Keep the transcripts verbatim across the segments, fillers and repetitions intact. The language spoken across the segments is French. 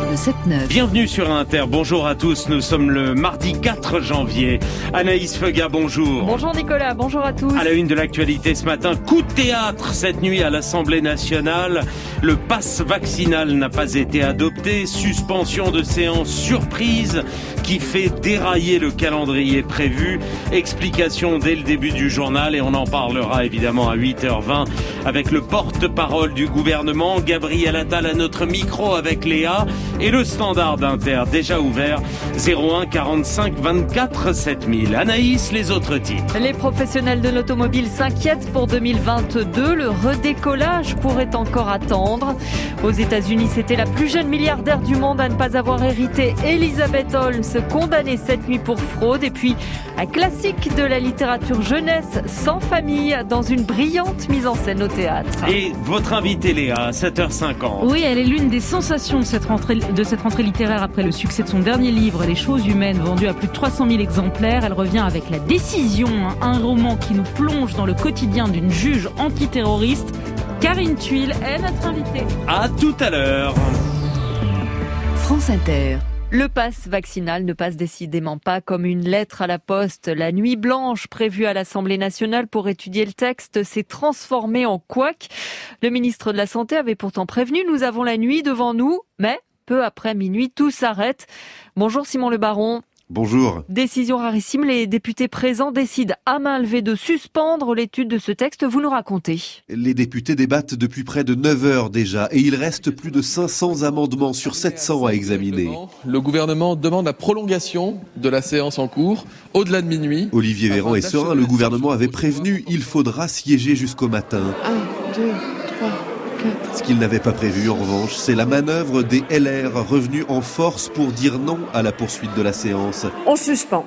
le sept neuf. Bienvenue sur Inter, bonjour à tous, nous sommes le mardi quatre janvier. Anaïs Feuga, bonjour. Bonjour Nicolas, bonjour à tous. À la une de l'actualité ce matin, coup de théâtre cette nuit à l'Assemblée nationale. Le pass vaccinal n'a pas été adopté, suspension de séance surprise qui fait dérailler le calendrier prévu. Explication dès le début du journal et on en parlera évidemment à huit heures vingt avec le porte-parole du gouvernement, Gabriel Attal à notre micro avec Léa et le standard d'Inter déjà ouvert zéro un quarante-cinq vingt-quatre sept mille. Anaïs, les autres titres. Les professionnels de l'automobile s'inquiètent pour deux mille vingt-deux. Le redécollage pourrait encore attendre. Aux États-Unis, c'était la plus jeune milliardaire du monde à ne pas avoir hérité, Elizabeth Holmes, condamnée cette nuit pour fraude. Et puis, un classique de la littérature jeunesse, Sans famille, dans une brillante mise en scène au théâtre. Et votre invitée Léa, à sept heures cinquante. Oui, elle est l'une des sensations de cette rentrée, de cette rentrée littéraire après le succès de son dernier livre, Les choses humaines, vendu à plus de trois cent mille exemplaires. Elle revient avec La Décision, un roman qui nous plonge dans le quotidien d'une juge antiterroriste. Karine Thuil est notre invitée. À tout à l'heure. France Inter. Le pass vaccinal ne passe décidément pas comme une lettre à la poste. La nuit blanche prévue à l'Assemblée nationale pour étudier le texte s'est transformée en couac. Le ministre de la Santé avait pourtant prévenu, nous avons la nuit devant nous, mais peu après minuit, tout s'arrête. Bonjour Simon Le Baron. Bonjour. Décision rarissime, les députés présents décident à main levée de suspendre l'étude de ce texte. Vous nous racontez. Les députés débattent depuis près de neuf heures déjà et il reste plus de cinq cents amendements sur sept cents à examiner. Le gouvernement demande la prolongation de la séance en cours au-delà de minuit. Olivier Véran est serein, le gouvernement avait prévenu, il faudra siéger jusqu'au matin. un, deux, trois... Ce qu'il n'avait pas prévu, en revanche, c'est la manœuvre des L R revenus en force pour dire non à la poursuite de la séance. On suspend.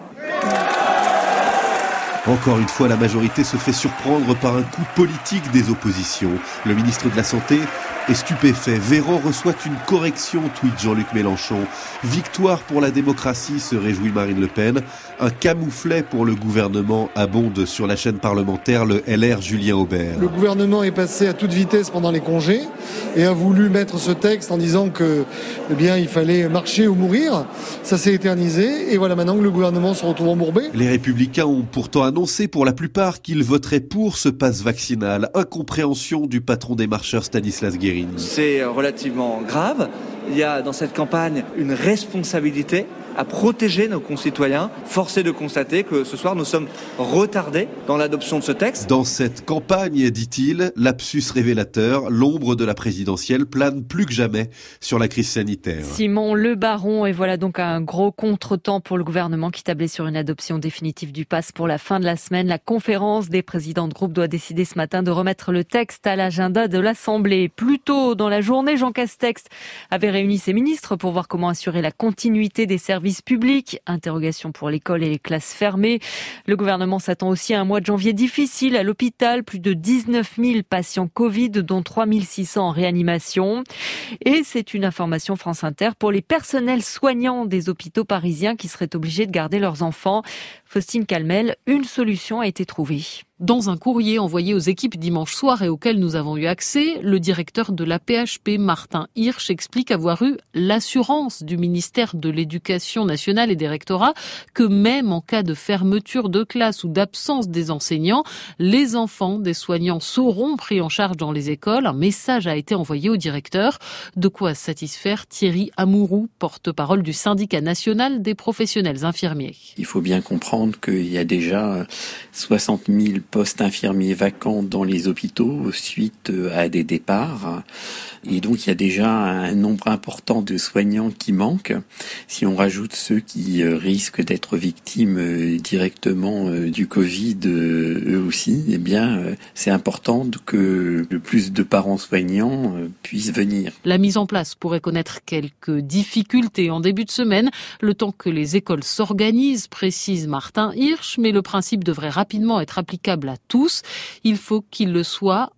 Encore une fois, la majorité se fait surprendre par un coup politique des oppositions. Le ministre de la Santé est stupéfait. Véran reçoit une correction, tweet Jean-Luc Mélenchon. Victoire pour la démocratie, se réjouit Marine Le Pen. Un camouflet pour le gouvernement, abonde sur la chaîne parlementaire le L R Julien Aubert. Le gouvernement est passé à toute vitesse pendant les congés et a voulu mettre ce texte en disant que, eh bien, il fallait marcher ou mourir. Ça s'est éternisé et voilà maintenant que le gouvernement se retrouve embourbé. Les Républicains ont pourtant annoncé pour la plupart qu'ils voteraient pour ce pass vaccinal. Incompréhension du patron des marcheurs Stanislas Guérini. C'est relativement grave. Il y a dans cette campagne une responsabilité à protéger nos concitoyens. Force est de constater que ce soir, nous sommes retardés dans l'adoption de ce texte. Dans cette campagne, dit-il, lapsus révélateur, l'ombre de la présidentielle plane plus que jamais sur la crise sanitaire. Simon Le Baron, et voilà donc un gros contretemps pour le gouvernement qui tablait sur une adoption définitive du pass pour la fin de la semaine. La conférence des présidents de groupe doit décider ce matin de remettre le texte à l'agenda de l'Assemblée. Plus tôt dans la journée, Jean Castex avait réuni ses ministres pour voir comment assurer la continuité des services publics. Interrogation pour l'école et les classes fermées. Le gouvernement s'attend aussi à un mois de janvier difficile à l'hôpital. Plus de dix-neuf mille patients Covid, dont trois mille six cents en réanimation. Et c'est une information France Inter pour les personnels soignants des hôpitaux parisiens qui seraient obligés de garder leurs enfants. Faustine Calmel, une solution a été trouvée. Dans un courrier envoyé aux équipes dimanche soir et auquel nous avons eu accès, le directeur de l'A P H P, Martin Hirsch, explique avoir eu l'assurance du ministère de l'Éducation nationale et des rectorats que même en cas de fermeture de classe ou d'absence des enseignants, les enfants des soignants seront pris en charge dans les écoles. Un message a été envoyé au directeur. De quoi satisfaire Thierry Amourou, porte-parole du syndicat national des professionnels infirmiers. Il faut bien comprendre qu'il y a déjà soixante mille postes infirmiers vacants dans les hôpitaux suite à des départs. Et donc il y a déjà un nombre important de soignants qui manquent. Si on rajoute ceux qui risquent d'être victimes directement du Covid, eux aussi, eh bien c'est important que le plus de parents soignants puissent venir. La mise en place pourrait connaître quelques difficultés en début de semaine, le temps que les écoles s'organisent, précise Martin Hirsch, mais le principe devrait rapidement être applicable à tous. Il faut qu'il le soit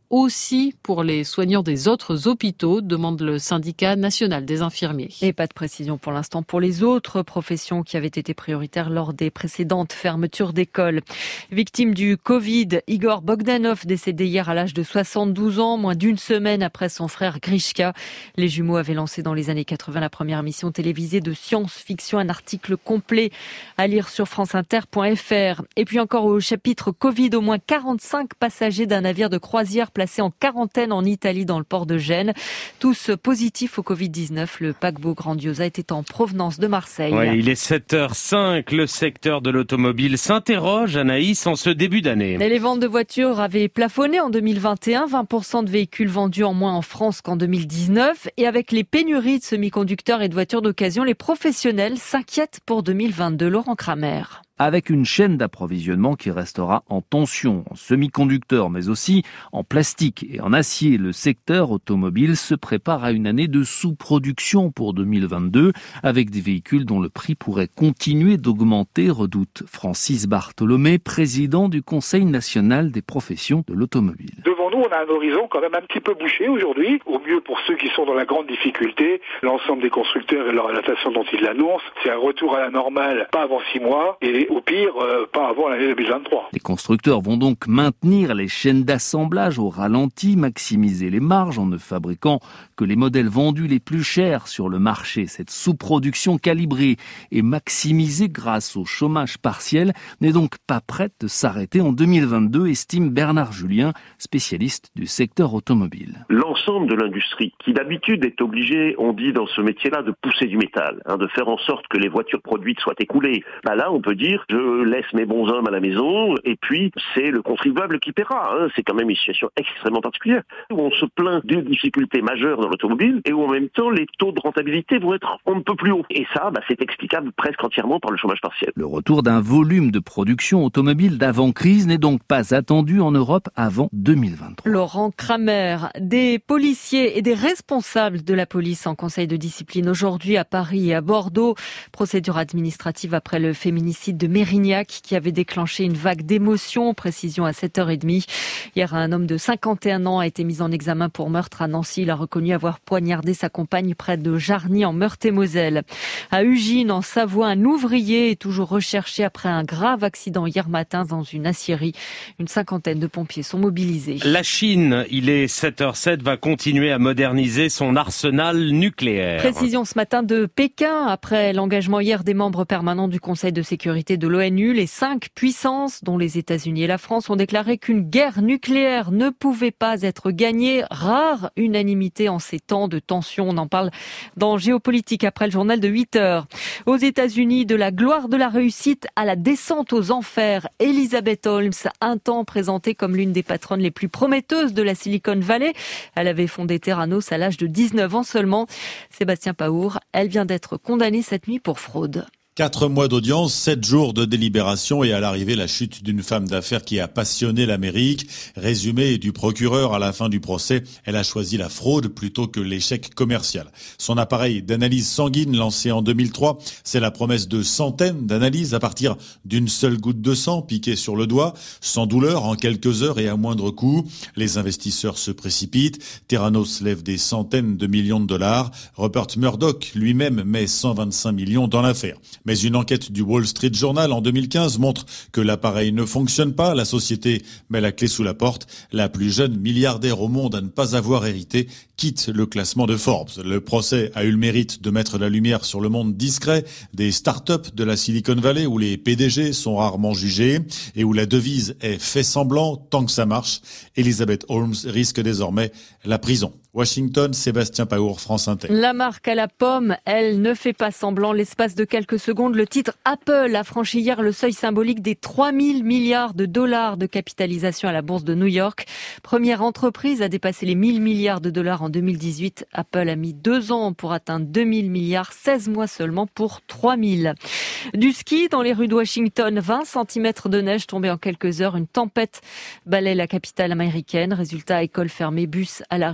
aussi pour les soignants des autres hôpitaux, demande le syndicat national des infirmiers. Et pas de précision pour l'instant pour les autres professions qui avaient été prioritaires lors des précédentes fermetures d'écoles. Victime du Covid, Igor Bogdanov, décédé hier à l'âge de soixante-douze ans, moins d'une semaine après son frère Grishka. Les jumeaux avaient lancé dans les années quatre-vingts la première émission télévisée de science-fiction, un article complet à lire sur franceinter point f r. Et puis encore au chapitre Covid, au moins quarante-cinq passagers d'un navire de croisière placés en quarantaine en Italie dans le port de Gênes. Tous positifs au covid dix-neuf. Le paquebot Grandiosa était en provenance de Marseille. Ouais, il est sept heures cinq. Le secteur de l'automobile s'interroge, Anaïs, en ce début d'année. Et les ventes de voitures avaient plafonné en deux mille vingt et un. vingt pour cent de véhicules vendus en moins en France qu'en deux mille dix-neuf. Et avec les pénuries de semi-conducteurs et de voitures d'occasion, les professionnels s'inquiètent pour deux mille vingt-deux. Laurent Kramer. Avec une chaîne d'approvisionnement qui restera en tension, en semi-conducteurs, mais aussi en plastique et en acier. Le secteur automobile se prépare à une année de sous-production pour deux mille vingt-deux, avec des véhicules dont le prix pourrait continuer d'augmenter, redoute Francis Bartholomé, président du Conseil national des professions de l'automobile. Devant nous, on a un horizon quand même un petit peu bouché aujourd'hui. Au mieux pour ceux qui sont dans la grande difficulté, l'ensemble des constructeurs et leur, la façon dont ils l'annoncent, c'est un retour à la normale, pas avant six mois, et au pire, euh, pas avant l'année deux mille vingt-trois. Les constructeurs vont donc maintenir les chaînes d'assemblage au ralenti, maximiser les marges en ne fabriquant que les modèles vendus les plus chers sur le marché. Cette sous-production calibrée et maximisée grâce au chômage partiel n'est donc pas prête de s'arrêter en deux mille vingt-deux, estime Bernard Julien, spécialiste du secteur automobile. L'ensemble de l'industrie, qui d'habitude est obligée, on dit dans ce métier-là, de pousser du métal, hein, de faire en sorte que les voitures produites soient écoulées. Bah là, on peut dire je laisse mes bons hommes à la maison et puis c'est le contribuable qui paiera. Hein. C'est quand même une situation extrêmement particulière où on se plaint d'une difficulté majeure dans l'automobile et où en même temps les taux de rentabilité vont être on ne peut plus haut. Et ça, bah, c'est explicable presque entièrement par le chômage partiel. Le retour d'un volume de production automobile d'avant-crise n'est donc pas attendu en Europe avant deux mille vingt-trois. Laurent Kramer, des policiers et des responsables de la police en conseil de discipline aujourd'hui à Paris et à Bordeaux. Procédure administrative après le féminicide de Mérignac qui avait déclenché une vague d'émotions. Précision à sept heures trente. Hier, un homme de cinquante et un ans a été mis en examen pour meurtre à Nancy. Il a reconnu avoir poignardé sa compagne près de Jarny en Meurthe-et-Moselle. À Ugine, en Savoie, un ouvrier est toujours recherché après un grave accident hier matin dans une aciérie. Une cinquantaine de pompiers sont mobilisés. La Chine, il est sept heures sept, va continuer à moderniser son arsenal nucléaire. Précision ce matin de Pékin, après l'engagement hier des membres permanents du Conseil de sécurité de l'ONU, les cinq puissances, dont les États-Unis et la France, ont déclaré qu'une guerre nucléaire ne pouvait pas être gagnée. Rare unanimité en ces temps de tension. On en parle dans Géopolitique après le journal de huit heures. Aux États-Unis, de la gloire de la réussite à la descente aux enfers. Elizabeth Holmes, un temps présentée comme l'une des patronnes les plus prometteuses de la Silicon Valley. Elle avait fondé Theranos à l'âge de dix-neuf ans seulement. Sébastien Paour, elle vient d'être condamnée cette nuit pour fraude. Quatre mois d'audience, sept jours de délibération et à l'arrivée, la chute d'une femme d'affaires qui a passionné l'Amérique. Résumé du procureur à la fin du procès, elle a choisi la fraude plutôt que l'échec commercial. Son appareil d'analyse sanguine lancé en deux mille trois, c'est la promesse de centaines d'analyses à partir d'une seule goutte de sang piquée sur le doigt, sans douleur, en quelques heures et à moindre coût. Les investisseurs se précipitent. Theranos lève des centaines de millions de dollars. Rupert Murdoch lui-même met cent vingt-cinq millions dans l'affaire. Mais une enquête du Wall Street Journal en deux mille quinze montre que l'appareil ne fonctionne pas. La société met la clé sous la porte. La plus jeune milliardaire au monde à ne pas avoir hérité quitte le classement de Forbes. Le procès a eu le mérite de mettre la lumière sur le monde discret des startups de la Silicon Valley où les P D G sont rarement jugés et où la devise est fait semblant tant que ça marche. Elizabeth Holmes risque désormais la prison. Washington, Sébastien Paour, France Inter. La marque à la pomme, elle ne fait pas semblant. L'espace de quelques secondes, le titre Apple a franchi hier le seuil symbolique des trois mille milliards de dollars de capitalisation à la bourse de New York. Première entreprise à dépasser les mille milliards de dollars en deux mille dix-huit. Apple a mis deux ans pour atteindre deux mille milliards, seize mois seulement pour trois mille. Du ski dans les rues de Washington, vingt centimètres de neige tombée en quelques heures. Une tempête balaie la capitale américaine. Résultat, école fermée, bus à l'arrêt et la pagaille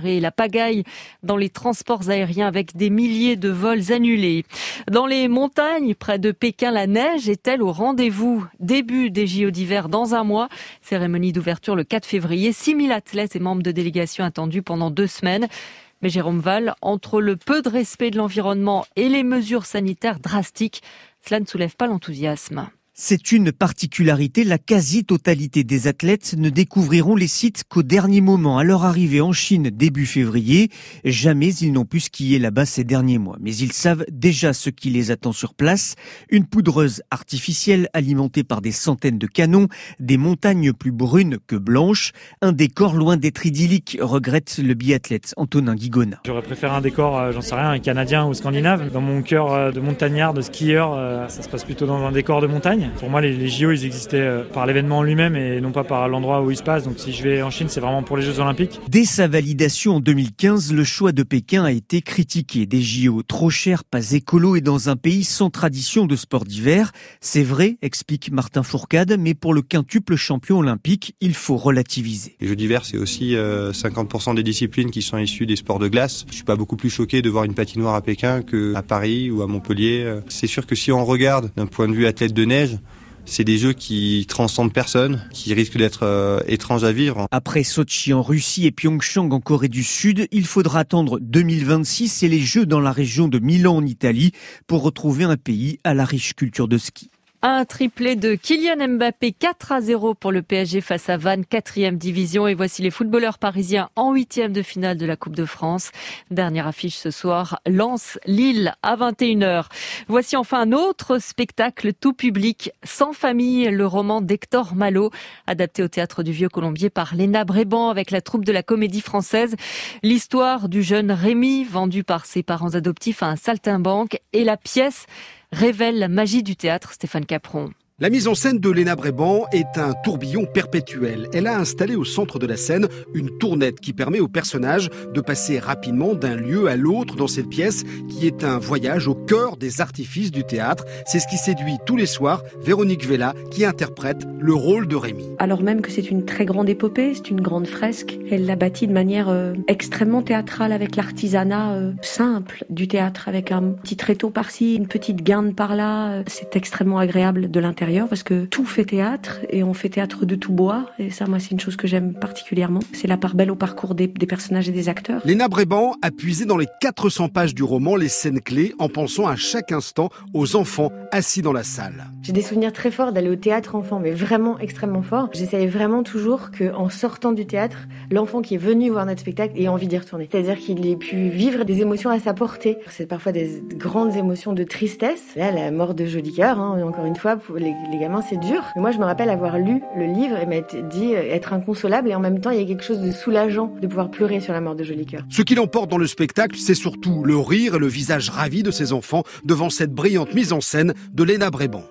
pagaille dans les transports aériens avec des milliers de vols annulés. Dans les montagnes, près de Pékin, la neige est-elle au rendez-vous? Début des J O d'hiver dans un mois. Cérémonie d'ouverture le quatre février. six mille athlètes et membres de délégation attendus pendant deux semaines. Mais Jérôme Val, entre le peu de respect de l'environnement et les mesures sanitaires drastiques, cela ne soulève pas l'enthousiasme. C'est une particularité, la quasi-totalité des athlètes ne découvriront les sites qu'au dernier moment, à leur arrivée en Chine début février. Jamais ils n'ont pu skier là-bas ces derniers mois. Mais ils savent déjà ce qui les attend sur place. Une poudreuse artificielle alimentée par des centaines de canons, des montagnes plus brunes que blanches. Un décor loin d'être idyllique, regrette le biathlète Antonin Guigona. J'aurais préféré un décor, j'en sais rien, un canadien ou scandinave. Dans mon cœur de montagnard, de skieur, ça se passe plutôt dans un décor de montagne. Pour moi, les, les J O, ils existaient par l'événement en lui-même et non pas par l'endroit où ils se passent. Donc si je vais en Chine, c'est vraiment pour les Jeux Olympiques. Dès sa validation en deux mille quinze, le choix de Pékin a été critiqué. Des J O trop chers, pas écolo et dans un pays sans tradition de sport d'hiver. C'est vrai, explique Martin Fourcade, mais pour le quintuple champion olympique, il faut relativiser. Les Jeux d'hiver, c'est aussi euh, cinquante pour cent des disciplines qui sont issues des sports de glace. Je suis pas beaucoup plus choqué de voir une patinoire à Pékin qu'à Paris ou à Montpellier. C'est sûr que si on regarde d'un point de vue athlète de neige, c'est des jeux qui transcendent personne, qui risquent d'être euh, étranges à vivre. Après Sochi en Russie et Pyeongchang en Corée du Sud, il faudra attendre deux mille vingt-six et les Jeux dans la région de Milan en Italie pour retrouver un pays à la riche culture de ski. Un triplé de Kylian Mbappé, quatre à zéro pour le P S G face à Vannes, quatrième division. Et voici les footballeurs parisiens en huitième de finale de la Coupe de France. Dernière affiche ce soir, Lens-Lille à vingt et une heures. Voici enfin un autre spectacle tout public, Sans famille, le roman d'Hector Malot, adapté au Théâtre du Vieux Colombier par Léna Bréban avec la troupe de la Comédie Française. L'histoire du jeune Rémi, vendu par ses parents adoptifs à un saltimbanque, et la pièce révèle la magie du théâtre. Stéphane Capron. La mise en scène de Léna Bréban est un tourbillon perpétuel. Elle a installé au centre de la scène une tournette qui permet aux personnages de passer rapidement d'un lieu à l'autre dans cette pièce qui est un voyage au cœur des artifices du théâtre. C'est ce qui séduit tous les soirs Véronique Vella qui interprète le rôle de Rémi. Alors même que c'est une très grande épopée, c'est une grande fresque, elle l'a bâtie de manière euh, extrêmement théâtrale avec l'artisanat euh, simple du théâtre, avec un petit tréteau par-ci, une petite guinde par-là. C'est extrêmement agréable de l'intérieur parce que tout fait théâtre et on fait théâtre de tout bois et ça, moi, c'est une chose que j'aime particulièrement. C'est la part belle au parcours des, des personnages et des acteurs. Léna Bréban a puisé dans les quatre cents pages du roman les scènes clés en pensant à chaque instant aux enfants assis dans la salle. J'ai des souvenirs très forts d'aller au théâtre enfant, mais vraiment extrêmement forts. J'essayais vraiment toujours qu'en sortant du théâtre, l'enfant qui est venu voir notre spectacle ait envie d'y retourner. C'est-à-dire qu'il ait pu vivre des émotions à sa portée. C'est parfois des grandes émotions de tristesse. Là, la mort de Jolicoeur, hein, encore une fois, pour les, les gamins, c'est dur. Mais moi, je me rappelle avoir lu le livre et m'être dit être inconsolable et en même temps, il y a quelque chose de soulageant de pouvoir pleurer sur la mort de Jolicoeur. Ce qui l'emporte dans le spectacle, c'est surtout le rire et le visage ravi de ses enfants devant cette brillante mise en scène de Léna Bréban.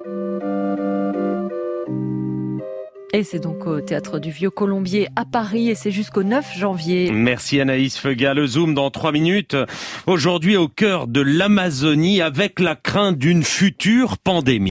Et c'est donc au Théâtre du Vieux Colombier à Paris et c'est jusqu'au neuf janvier. Merci Anaïs Feuga. Le Zoom dans trois minutes. Aujourd'hui au cœur de l'Amazonie avec la crainte d'une future pandémie.